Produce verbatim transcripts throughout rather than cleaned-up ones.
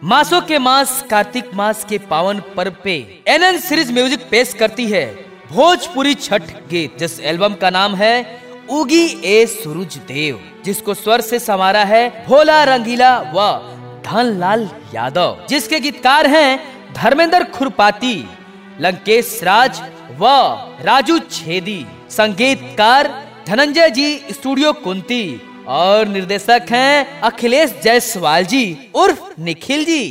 मासों के मास कार्तिक मास के पावन पर्व पे एनएन सीरीज म्यूजिक पेश करती है भोजपुरी छठ गीत, जिस एल्बम का नाम है उगी ए सूरज देव, जिसको स्वर से संवारा है भोला रंगीला व धनलाल यादव, जिसके गीतकार हैं धर्मेंद्र खुरपाती, लंकेश राज व राजू छेदी, संगीतकार धनंजय जी स्टूडियो कुंती और निर्देशक हैं अखिलेश जायसवाल जी उर्फ निखिल जी।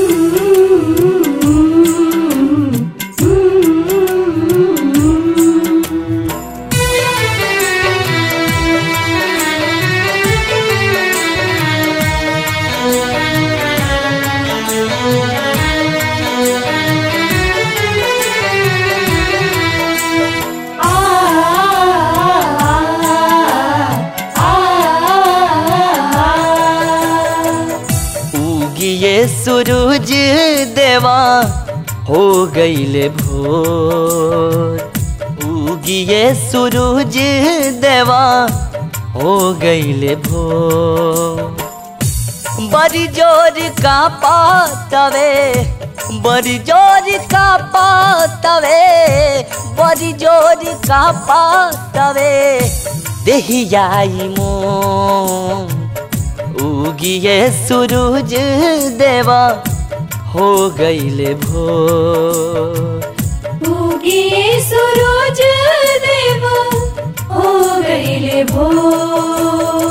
ये सूरज देवा हो गईले भोर, उगिए सूरज देवा हो गईले भोर। बड़ी जोर का पातवे, बड़ी जोर का पातवे, बड़ी जोर का पातवे, देहियाई मों उगिए सूरज देवा हो गईले भोर, उगिए सूरज देवा हो गईले भोर।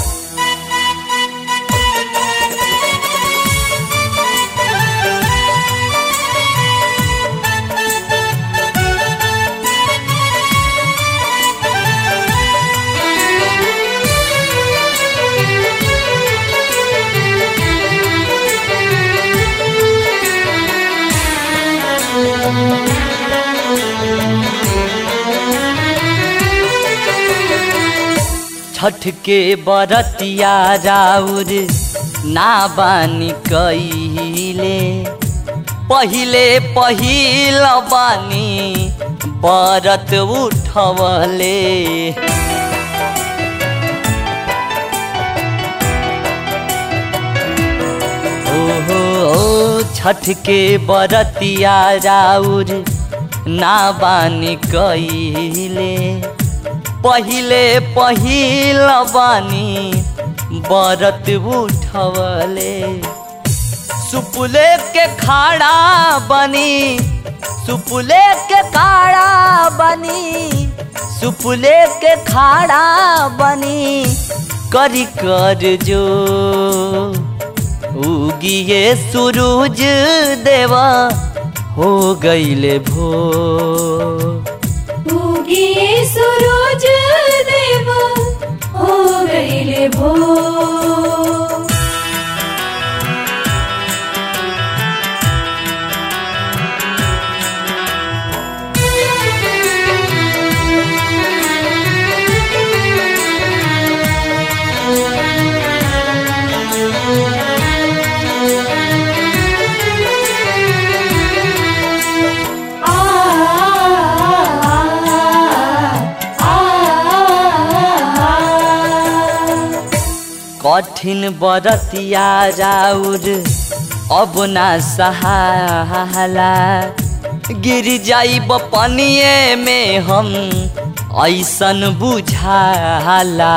छठ के बरतिया राउर ना बानी कइले, पहिले पहिल बानी बरत उठवले। ओहो ओ छठ के बरतिया राउर ना बानी कइले, पहिले पहिल बानी बरत उठवले। सुपुले के खाड़ा बनी, सुपुले के खाड़ा बनी, सुपुले के खाड़ा बनी, करी कर जो उगिए सूरज देवा हो गईले भोर, उगिए सूरज देवा हो गईले भोर। कठिन बरतिया राउर अब ना सहाला, गिर जाइब पनिए में हम ऐसन बुझाला।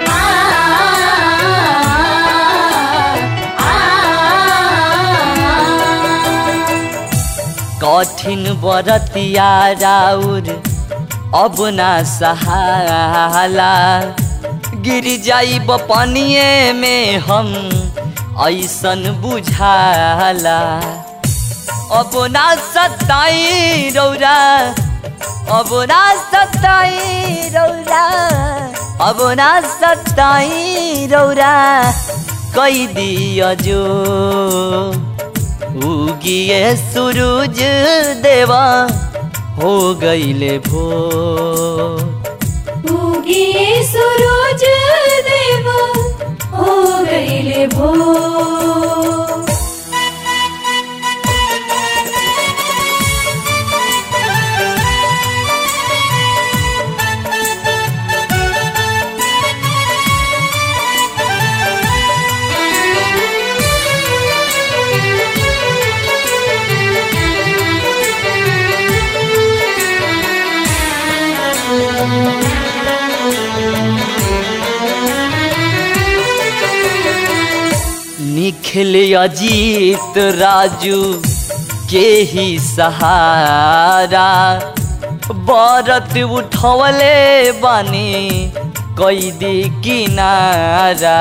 कठिन बरतिया राउर अब ना सहाला, गिर जाइब पनिए में हम ऐसन बुझाला। अब ना सताई रौरा, अब ना सताई रौरा, अब ना सताई रौरा, कई दिया जो उगिए सूरज देवा हो गईले भोर, उगिए सूरज देवा हो गईले भोर। निखिल अजीत राजू के ही सहारा बरत उठवले बानी कैदी किनारा।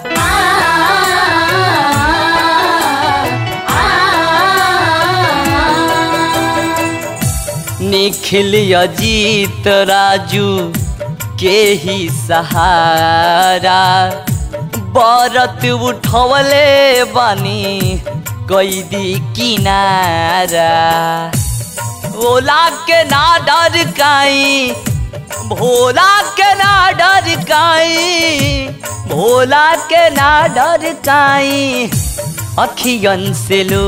निखिल अजीत राजू के ही सहारा बरत उठवले बानी कैदी किनारा। भोला के ना डर काई, भोला के ना डर काई, भोला के ना डर काई, अखियन से लो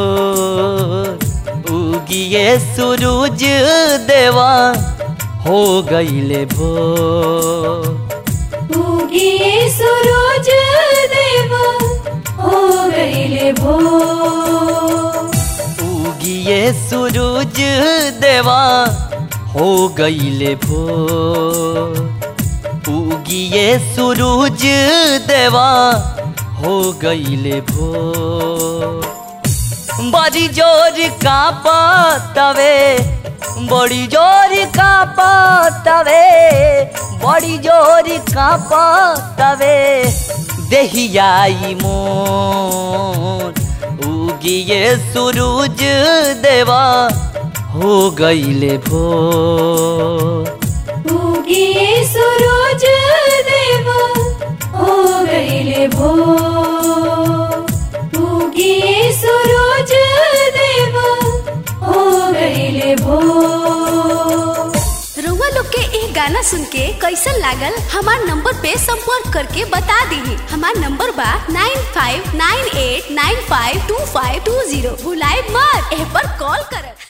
उगिए सूरज देवा हो गईले भोर। उगिए सूरज देवा हो गईले भोर। उगिए सूरज देवा हो गईले भोर। उगिए सूरज देवा हो गईले भोर। बड़ी जोर कांपतवे, बड़ी जोर कांपतवे, बड़ी जोर कांपतवे देहियाई मोर। उगिए सूरज देवा हो गईले भोर। उगिए सूरज देवा हो गईले भोर। उगिए सूरज देवा हो गईले भोर। रउआ लोग के एक गाना सुन के कैसन लागल हमार नंबर पे संपर्क करके बता दीही। हमार नंबर बा nine five nine eight nine five two five two zero. भुलाए मत, एह पर कॉल कर।